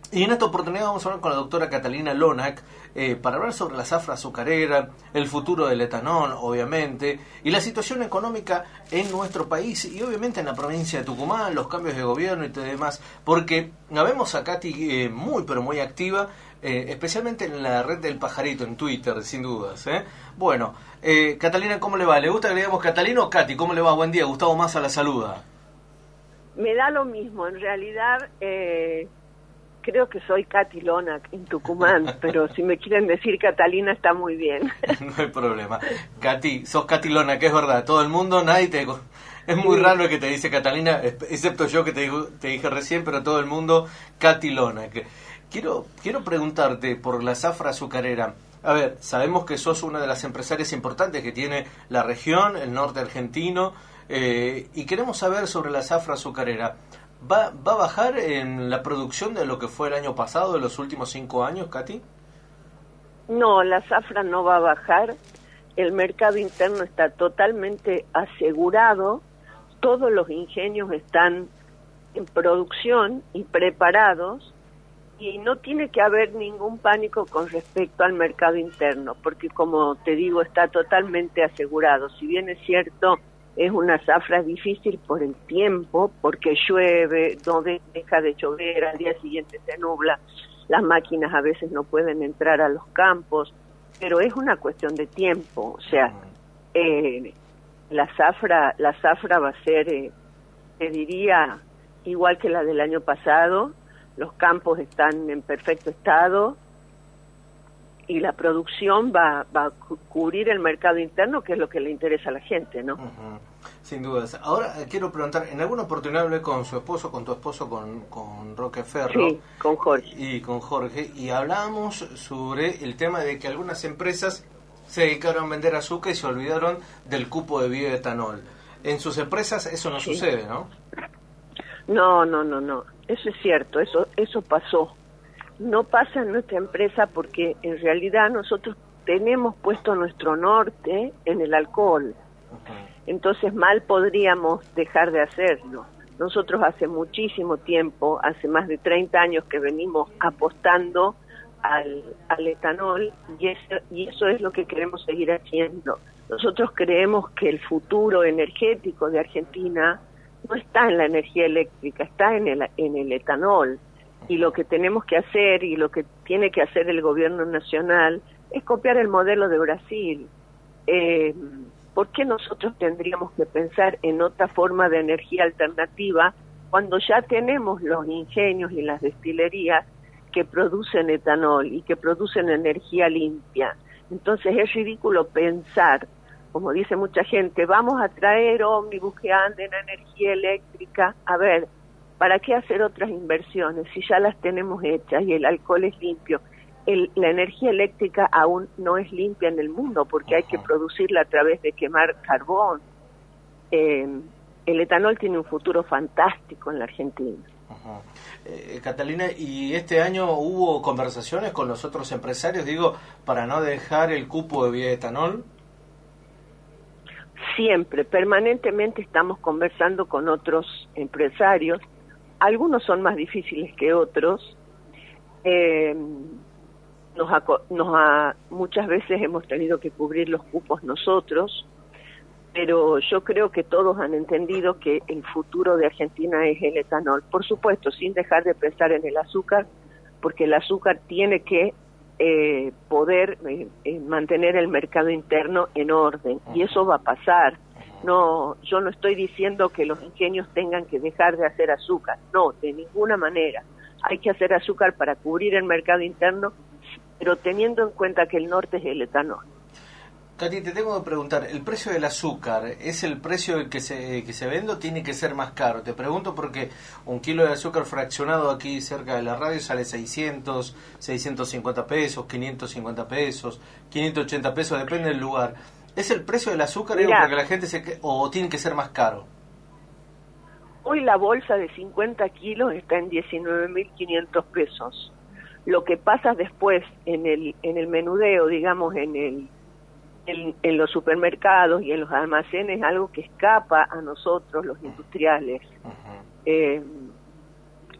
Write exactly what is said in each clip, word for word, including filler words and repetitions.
Y en esta oportunidad vamos a hablar con la doctora Catalina Lonac eh, para hablar sobre la zafra azucarera, el futuro del etanol, obviamente, y la situación económica en nuestro país y obviamente en la provincia de Tucumán, los cambios de gobierno y todo demás, porque la vemos a Katy eh, muy pero muy activa, eh, especialmente en la red del pajarito, en Twitter, sin dudas. ¿eh? Bueno, eh, Catalina, ¿cómo le va? ¿Le gusta que le digamos Catalina o Katy? ¿Cómo le va? Buen día, Gustavo Massa la saluda. Me da lo mismo, en realidad... Eh... Creo que soy Katy Lonac en Tucumán, pero si me quieren decir Catalina está muy bien. No hay problema. Katy, sos Katy Lonac, que es verdad. Todo el mundo, nadie te... Es muy raro el que te dice Catalina, excepto yo que te, digo, te dije recién, pero todo el mundo Katy Lonac. Quiero, quiero preguntarte por la zafra azucarera. A ver, sabemos que sos una de las empresarias importantes que tiene la región, el norte argentino, eh, y queremos saber sobre la zafra azucarera. ¿Va, ¿Va a bajar en la producción de lo que fue el año pasado, de los últimos cinco años, Katy? No, la zafra no va a bajar. El mercado interno está totalmente asegurado. Todos los ingenios están en producción y preparados. Y no tiene que haber ningún pánico con respecto al mercado interno, porque como te digo, está totalmente asegurado. Si bien es cierto... Es una zafra difícil por el tiempo, porque llueve, no deja de llover, al día siguiente se nubla, las máquinas a veces no pueden entrar a los campos, pero es una cuestión de tiempo. O sea, eh, la zafra, la zafra va a ser, eh, te diría, igual que la del año pasado. Los campos están en perfecto estado y la producción va, va a cu- cubrir el mercado interno, que es lo que le interesa a la gente, ¿no? Uh-huh. Sin dudas. Ahora eh, quiero preguntar, en alguna oportunidad hablé con su esposo, con tu esposo, con, con Roque Ferro. Sí, con Jorge. Y con Jorge, y hablábamos sobre el tema de que algunas empresas se dedicaron a vender azúcar y se olvidaron del cupo de bioetanol. En sus empresas eso no Sí. sucede, ¿no? No, no, no, no. Eso es cierto, eso, eso pasó. No pasa en nuestra empresa porque en realidad nosotros tenemos puesto nuestro norte en el alcohol. Uh-huh. Entonces mal podríamos dejar de hacerlo. Nosotros hace muchísimo tiempo, hace más de treinta años que venimos apostando al, al etanol y eso, y eso es lo que queremos seguir haciendo. Nosotros creemos que el futuro energético de Argentina no está en la energía eléctrica, está en el, en el etanol. Y lo que tenemos que hacer y lo que tiene que hacer el gobierno nacional es copiar el modelo de Brasil. Eh, ¿Por qué nosotros tendríamos que pensar en otra forma de energía alternativa cuando ya tenemos los ingenios y las destilerías que producen etanol y que producen energía limpia? Entonces es ridículo pensar, como dice mucha gente, vamos a traer ómnibus que anden a energía eléctrica. A ver, ¿para qué hacer otras inversiones si ya las tenemos hechas y el alcohol es limpio? El, la energía eléctrica aún no es limpia en el mundo porque hay que producirla a través de quemar carbón. Eh, el etanol tiene un futuro fantástico en la Argentina. Uh-huh. Eh, Catalina, ¿y este año hubo conversaciones con los otros empresarios, digo, para no dejar el cupo de bioetanol? Siempre, permanentemente estamos conversando con otros empresarios. Algunos son más difíciles que otros. Eh, nos ha, nos ha, muchas veces hemos tenido que cubrir los cupos nosotros, pero yo creo que todos han entendido que el futuro de Argentina es el etanol. Por supuesto, sin dejar de pensar en el azúcar, porque el azúcar tiene que eh, poder eh, eh, mantener el mercado interno en orden, y eso va a pasar. No, yo no estoy diciendo que los ingenios tengan que dejar de hacer azúcar, no, de ninguna manera. Hay que hacer azúcar para cubrir el mercado interno, pero teniendo en cuenta que el norte es el etanol. Katy, te tengo que preguntar, ¿el precio del azúcar es el precio que se que se vende o tiene que ser más caro? Te pregunto porque un kilo de azúcar fraccionado aquí cerca de la radio sale seiscientos, seiscientos cincuenta pesos, quinientos cincuenta pesos, quinientos ochenta pesos, depende del lugar. ¿Es el precio del azúcar Mirá, para que la gente se o tiene que ser más caro? Hoy la bolsa de cincuenta kilos está en diecinueve mil quinientos pesos. Lo que pasa después en el en el menudeo, digamos, en el En, en los supermercados y en los almacenes, algo que escapa a nosotros, los industriales. Uh-huh. Eh,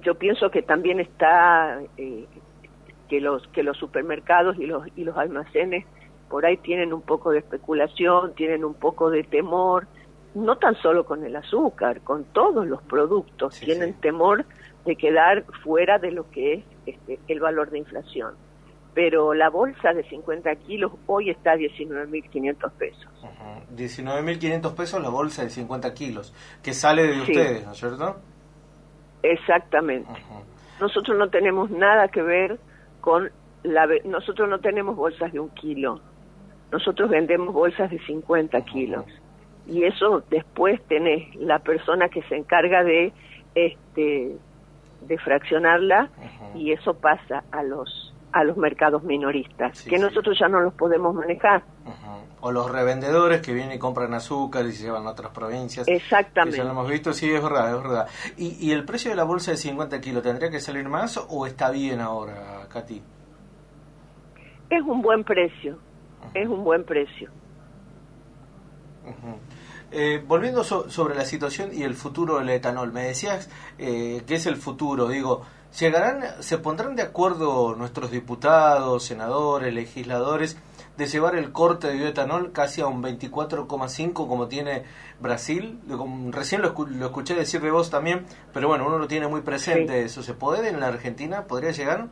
yo pienso que también está eh, que los que los supermercados y los y los almacenes por ahí tienen un poco de especulación, tienen un poco de temor, no tan solo con el azúcar, con todos los productos, sí, tienen sí. temor de quedar fuera de lo que es este, el valor de inflación. Pero la bolsa de cincuenta kilos hoy está a diecinueve mil quinientos pesos. Uh-huh. diecinueve mil quinientos pesos la bolsa de cincuenta kilos, que sale de sí. ustedes, ¿no es cierto? Exactamente. Uh-huh. Nosotros no tenemos nada que ver con la... Nosotros no tenemos bolsas de un kilo. Nosotros vendemos bolsas de cincuenta kilos. Uh-huh. Y eso después tenés la persona que se encarga de este de fraccionarla, uh-huh. y eso pasa a los a los mercados minoristas, sí, que sí. nosotros ya no los podemos manejar. Uh-huh. O los revendedores que vienen y compran azúcar y se llevan a otras provincias. Exactamente. Que ya lo hemos visto, sí, es verdad, es verdad. ¿Y, y el precio de la bolsa de cincuenta kilos tendría que salir más o está bien ahora, Katy? Es un buen precio, uh-huh. es un buen precio. Uh-huh. Eh, volviendo so, sobre la situación y el futuro del etanol, me decías eh, que es el futuro, digo, ¿llegarán, se pondrán de acuerdo nuestros diputados, senadores, legisladores de llevar el corte de bioetanol casi a un veinticuatro coma cinco como tiene Brasil? Recién lo, lo escuché decir de vos también, pero bueno, uno lo tiene muy presente, sí. ¿Eso se puede en la Argentina? ¿Podría llegar?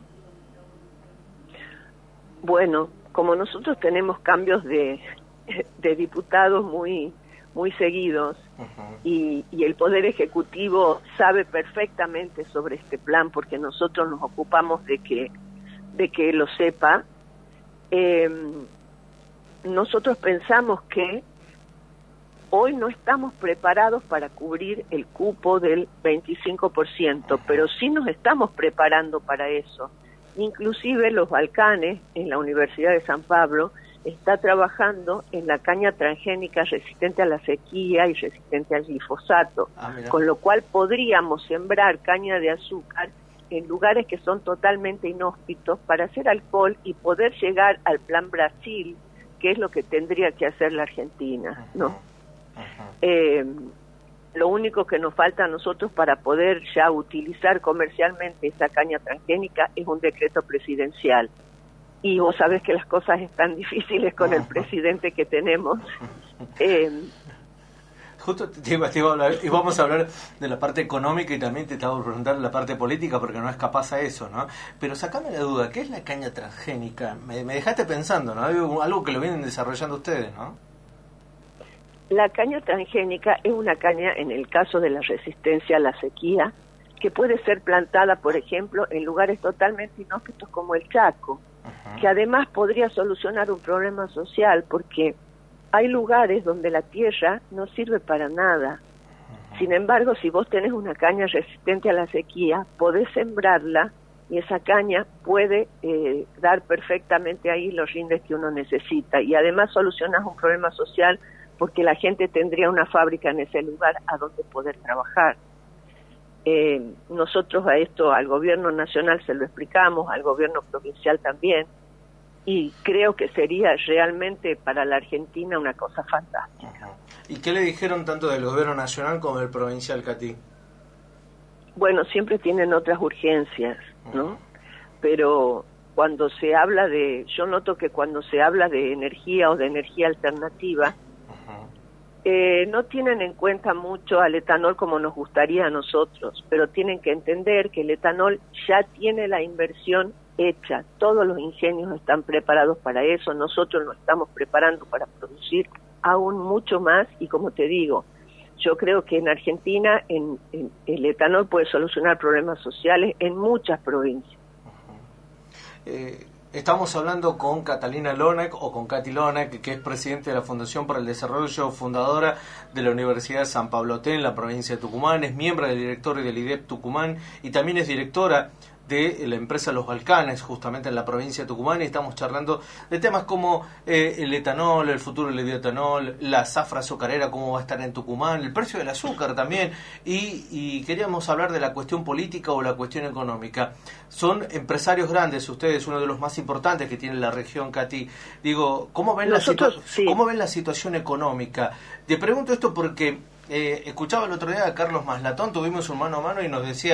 Bueno, como nosotros tenemos cambios de, de diputados muy... muy seguidos, uh-huh. y, y el Poder Ejecutivo sabe perfectamente sobre este plan porque nosotros nos ocupamos de que de que lo sepa. Eh, nosotros pensamos que hoy no estamos preparados para cubrir el cupo del veinticinco por ciento, uh-huh. pero sí nos estamos preparando para eso. Inclusive los Balcanes, en la Universidad de San Pablo, está trabajando en la caña transgénica resistente a la sequía y resistente al glifosato, ah, con lo cual podríamos sembrar caña de azúcar en lugares que son totalmente inhóspitos para hacer alcohol y poder llegar al Plan Brasil, que es lo que tendría que hacer la Argentina, ¿no? Uh-huh. Eh, lo único que nos falta a nosotros para poder ya utilizar comercialmente esa caña transgénica es un decreto presidencial. Y vos sabés que las cosas están difíciles con el presidente que tenemos. Eh, Justo te iba, te iba a hablar, y vamos a hablar de la parte económica y también te estaba preguntando la parte política porque no es capaz a eso, ¿no? Pero sacame la duda, ¿qué es la caña transgénica? Me, me dejaste pensando, ¿no? Algo, algo que lo vienen desarrollando ustedes, ¿no? La caña transgénica es una caña, en el caso de la resistencia a la sequía, que puede ser plantada, por ejemplo, en lugares totalmente inhóspitos como el Chaco, uh-huh. que además podría solucionar un problema social porque hay lugares donde la tierra no sirve para nada. Uh-huh. Sin embargo, si vos tenés una caña resistente a la sequía, podés sembrarla y esa caña puede eh, dar perfectamente ahí los rindes que uno necesita. Y además solucionás un problema social porque la gente tendría una fábrica en ese lugar a donde poder trabajar. Eh, nosotros a esto, al gobierno nacional se lo explicamos, al gobierno provincial también, y creo que sería realmente para la Argentina una cosa fantástica. Uh-huh. ¿Y qué le dijeron tanto del gobierno nacional como del provincial, Katy? Bueno, siempre tienen otras urgencias, ¿no? Uh-huh. Pero cuando se habla de, yo noto que cuando se habla de energía o de energía alternativa, Eh, no tienen en cuenta mucho al etanol como nos gustaría a nosotros, pero tienen que entender que el etanol ya tiene la inversión hecha, todos los ingenios están preparados para eso, nosotros nos estamos preparando para producir aún mucho más y como te digo, yo creo que en Argentina en, en, el etanol puede solucionar problemas sociales en muchas provincias. Uh-huh. eh... Estamos hablando con Catalina Lonac, o con Katy Lonac, que es presidente de la Fundación para el Desarrollo, fundadora de la Universidad de San Pablo Té, en la provincia de Tucumán, es miembro del directorio del I D E P Tucumán y también es directora de la empresa Los Balcanes, justamente en la provincia de Tucumán, y estamos charlando de temas como eh, el etanol, el futuro del bioetanol, la zafra azucarera, cómo va a estar en Tucumán, el precio del azúcar también, y, y queríamos hablar de la cuestión política o la cuestión económica. Son empresarios grandes, ustedes, uno de los más importantes que tiene la región, Katy. Digo, ¿cómo ven, Nosotros, la, situa- sí. ¿cómo ven la situación económica? Te pregunto esto porque eh, escuchaba el otro día a Carlos Maslatón, tuvimos un mano a mano y nos decía...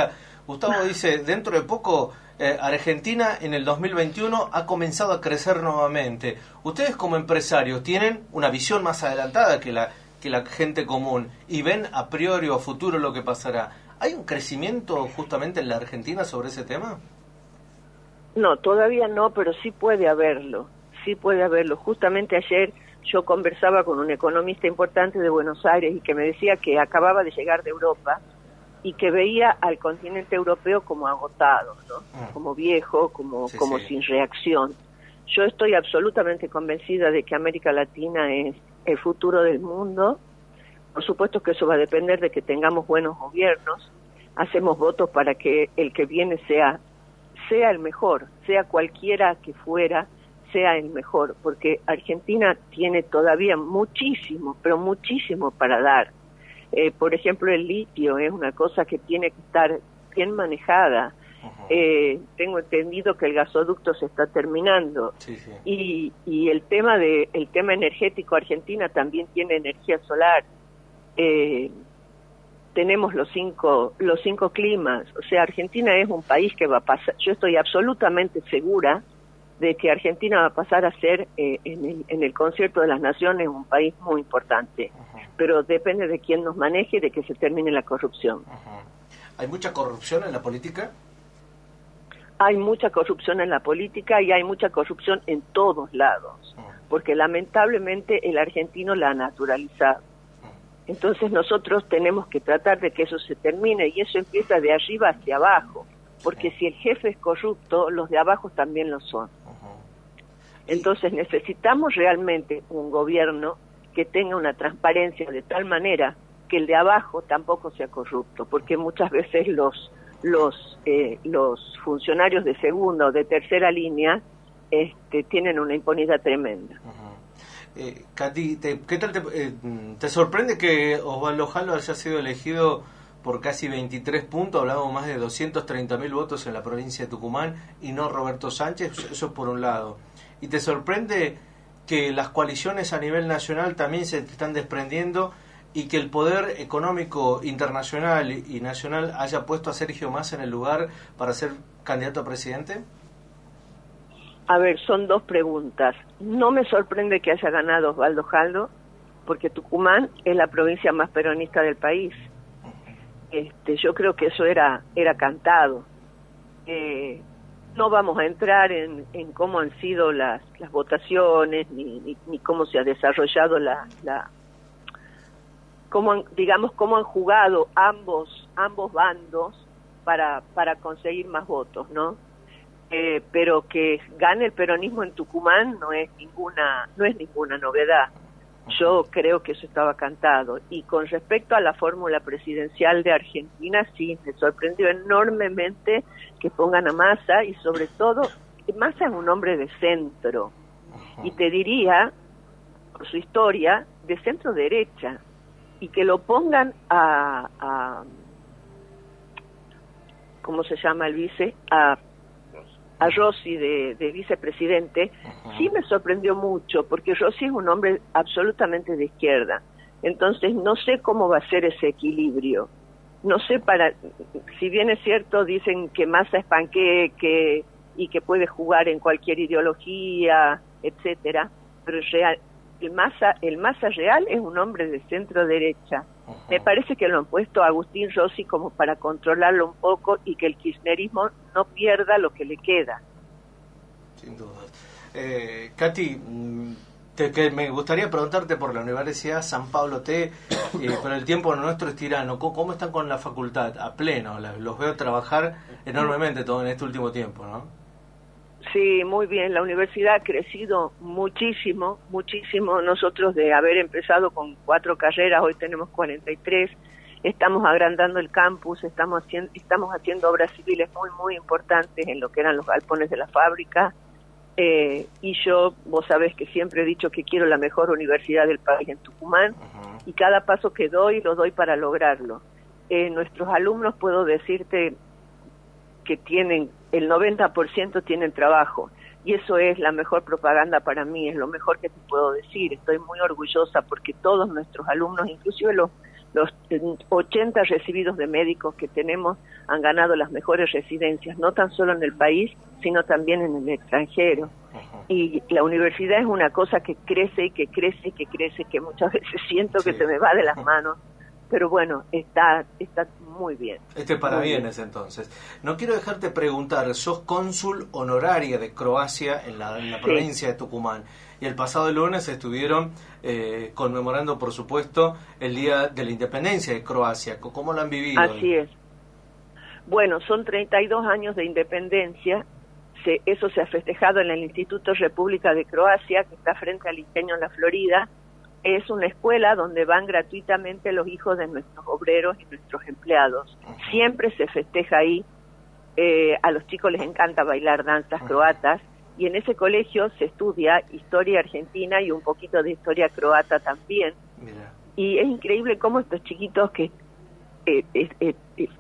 Gustavo dice, dentro de poco, eh, Argentina en el dos mil veintiuno ha comenzado a crecer nuevamente. Ustedes como empresarios tienen una visión más adelantada que la, que la gente común y ven a priori o a futuro lo que pasará. ¿Hay un crecimiento justamente en la Argentina sobre ese tema? No, todavía no, pero sí puede haberlo, sí puede haberlo. Justamente ayer yo conversaba con un economista importante de Buenos Aires y que me decía que acababa de llegar de Europa y que veía al continente europeo como agotado, ¿no? Mm. Como viejo, como, sí, como sí. sin reacción. Yo estoy absolutamente convencida de que América Latina es el futuro del mundo. Por supuesto que eso va a depender de que tengamos buenos gobiernos. Hacemos votos para que el que viene sea, sea el mejor, sea cualquiera que fuera, sea el mejor, porque Argentina tiene todavía muchísimo, pero muchísimo para dar. Eh, por ejemplo, el litio es una cosa que tiene que estar bien manejada. Uh-huh. Eh, tengo entendido que el gasoducto se está terminando. Sí, sí. Y, y el tema de el tema energético, Argentina también tiene energía solar. Eh, tenemos los cinco los cinco climas. O sea, Argentina es un país que va a pasar. Yo estoy absolutamente segura de que Argentina va a pasar a ser eh, en, el, en el concierto de las naciones un país muy importante, uh-huh. pero depende de quién nos maneje y de que se termine la corrupción. Uh-huh. ¿Hay mucha corrupción en la política? Hay mucha corrupción en la política y hay mucha corrupción en todos lados, uh-huh. porque lamentablemente el argentino la ha naturalizado. Uh-huh. Entonces nosotros tenemos que tratar de que eso se termine y eso empieza de arriba hacia abajo, porque uh-huh. si el jefe es corrupto, los de abajo también lo son. Entonces necesitamos realmente un gobierno que tenga una transparencia de tal manera que el de abajo tampoco sea corrupto, porque muchas veces los los eh, los funcionarios de segunda o de tercera línea este, tienen una impunidad tremenda. Uh-huh. eh, Katy, te, ¿qué tal te, eh, te sorprende que Osvaldo Jallo haya sido elegido por casi veintitrés puntos, hablamos más de doscientos treinta mil votos en la provincia de Tucumán, y no Roberto Sánchez? Eso es por un lado. ¿Y te sorprende que las coaliciones a nivel nacional también se están desprendiendo y que el poder económico internacional y nacional haya puesto a Sergio Massa en el lugar para ser candidato a presidente? A ver, son dos preguntas. No me sorprende que haya ganado Osvaldo Jallo, porque Tucumán es la provincia más peronista del país. Este, yo creo que eso era era cantado. Eh, no vamos a entrar en, en cómo han sido las, las votaciones ni, ni, ni cómo se ha desarrollado la, la cómo han, digamos cómo han jugado ambos ambos bandos para para conseguir más votos, ¿no? Eh, pero que gane el peronismo en Tucumán no es ninguna no es ninguna novedad. Yo creo que eso estaba cantado. Y con respecto a la fórmula presidencial de Argentina, sí, me sorprendió enormemente que pongan a Massa, y sobre todo, Massa es un hombre de centro. Uh-huh. Y te diría, por su historia, de centro derecha. Y que lo pongan a, a ¿cómo se llama el vice? A a Rossi de, de vicepresidente, uh-huh. sí me sorprendió mucho, porque Rossi es un hombre absolutamente de izquierda. Entonces no sé cómo va a ser ese equilibrio. No sé, para si bien es cierto, dicen que Massa es panqueque y que puede jugar en cualquier ideología, etcétera, pero real, el Massa, el Massa real es un hombre de centro derecha. Uh-huh. Me parece que lo han puesto a Agustín Rossi como para controlarlo un poco y que el kirchnerismo no pierda lo que le queda. Sin duda. Eh, Katy, te, que me gustaría preguntarte por la Universidad San Pablo T, eh, pero el tiempo nuestro es tirano. ¿Cómo, cómo están con la facultad? A pleno, los veo trabajar enormemente todo en este último tiempo, ¿no? Sí, muy bien. La universidad ha crecido muchísimo, muchísimo. Nosotros, de haber empezado con cuatro carreras, hoy tenemos cuarenta y tres. Estamos agrandando el campus, estamos haciendo, estamos haciendo obras civiles muy, muy importantes en lo que eran los galpones de la fábrica. Eh, y yo, vos sabés que siempre he dicho que quiero la mejor universidad del país en Tucumán, uh-huh. y cada paso que doy, lo doy para lograrlo. Eh, nuestros alumnos, puedo decirte que tienen, el noventa por ciento tienen trabajo, y eso es la mejor propaganda para mí, es lo mejor que te puedo decir. Estoy muy orgullosa porque todos nuestros alumnos, inclusive los, Los ochenta recibidos de médicos que tenemos han ganado las mejores residencias, no tan solo en el país, sino también en el extranjero. Uh-huh. Y la universidad es una cosa que crece y que crece y que crece, que muchas veces siento que sí. se me va de las manos. Pero bueno, está está muy bien. Este para bienes bien. Entonces. No quiero dejarte preguntar, sos cónsul honoraria de Croacia en la, en la sí. provincia de Tucumán. Y el pasado lunes estuvieron eh, conmemorando, por supuesto, el Día de la Independencia de Croacia. ¿Cómo lo han vivido? Así es. Bueno, son treinta y dos años de independencia. Se, eso se ha festejado en el Instituto República de Croacia, que está frente al Ingenio en la Florida. Es una escuela donde van gratuitamente los hijos de nuestros obreros y nuestros empleados. Uh-huh. Siempre se festeja ahí. Eh, a los chicos les encanta bailar danzas uh-huh. croatas. Y en ese colegio se estudia historia argentina y un poquito de historia croata también. Mira. Y es increíble cómo estos chiquitos que eh, eh, eh, eh,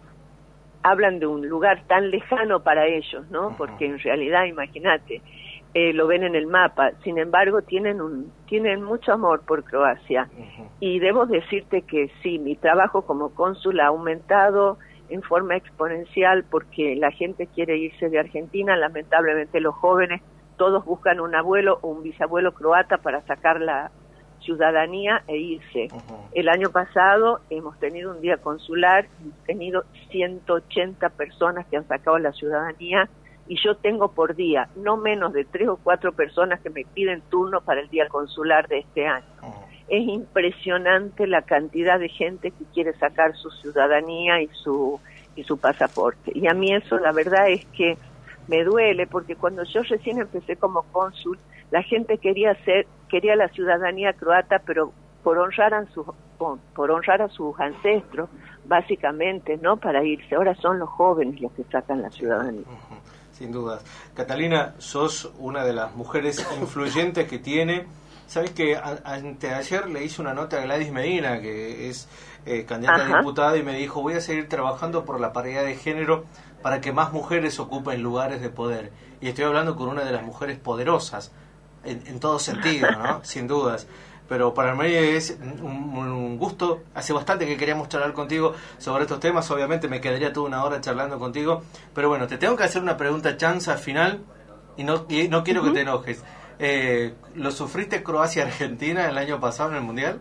hablan de un lugar tan lejano para ellos, ¿no? Uh-huh. Porque en realidad, imagínate, eh, lo ven en el mapa. Sin embargo, tienen un tienen mucho amor por Croacia. Uh-huh. Y debo decirte que sí, mi trabajo como cónsul ha aumentado en forma exponencial porque la gente quiere irse de Argentina. Lamentablemente los jóvenes todos buscan un abuelo o un bisabuelo croata para sacar la ciudadanía e irse. Uh-huh. El año pasado hemos tenido un día consular, hemos tenido ciento ochenta personas que han sacado la ciudadanía y yo tengo por día no menos de tres o cuatro personas que me piden turno para el día consular de este año. Uh-huh. Es impresionante la cantidad de gente que quiere sacar su ciudadanía y su y su pasaporte. Y a mí eso, la verdad es que me duele, porque cuando yo recién empecé como cónsul, la gente quería hacer, quería la ciudadanía croata, pero por honrar a sus, por honrar a sus ancestros, básicamente, ¿no? Para irse. Ahora son los jóvenes los que sacan la ciudadanía. Sin dudas. Catalina, sos una de las mujeres influyentes que tiene. ¿Sabes que anteayer le hice una nota a Gladys Medina, que es eh, candidata Ajá. a diputada, y me dijo, voy a seguir trabajando por la paridad de género para que más mujeres ocupen lugares de poder? Y estoy hablando con una de las mujeres poderosas, en, en todo sentido, ¿no? Sin dudas. Pero para mí es un, un gusto. Hace bastante que queríamos charlar contigo sobre estos temas. Obviamente me quedaría toda una hora charlando contigo. Pero bueno, te tengo que hacer una pregunta chanza final y no, y no quiero uh-huh. que te enojes. Eh, ¿Lo sufriste Croacia-Argentina el año pasado en el Mundial?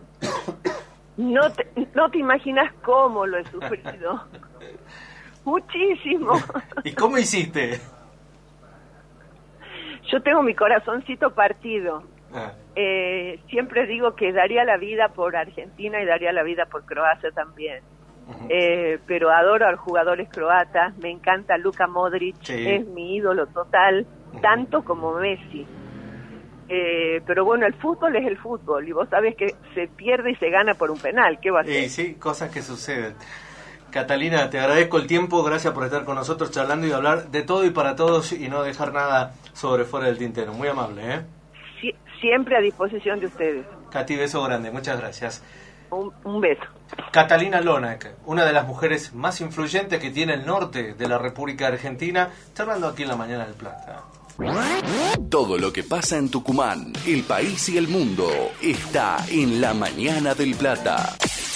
No te, no te imaginas cómo lo he sufrido. Muchísimo. ¿Y cómo hiciste? Yo tengo mi corazoncito partido. Ah. Eh, siempre digo que daría la vida por Argentina y daría la vida por Croacia también. Uh-huh. Eh, pero adoro a los jugadores croatas. Me encanta Luka Modric, sí. Es mi ídolo total, uh-huh. tanto como Messi. Eh, pero bueno, el fútbol es el fútbol y vos sabés que se pierde y se gana por un penal. ¿Qué va a hacer? Sí, sí, cosas que suceden. Catalina, te agradezco el tiempo, gracias por estar con nosotros charlando y hablar de todo y para todos y no dejar nada sobre fuera del tintero. Muy amable, ¿eh? Sie- siempre a disposición de ustedes. Cati, beso grande, muchas gracias. Un, un beso. Catalina Lonac, una de las mujeres más influyentes que tiene el norte de la República Argentina, charlando aquí en La Mañana del Plata. Todo lo que pasa en Tucumán, el país y el mundo está en La Mañana del Plata.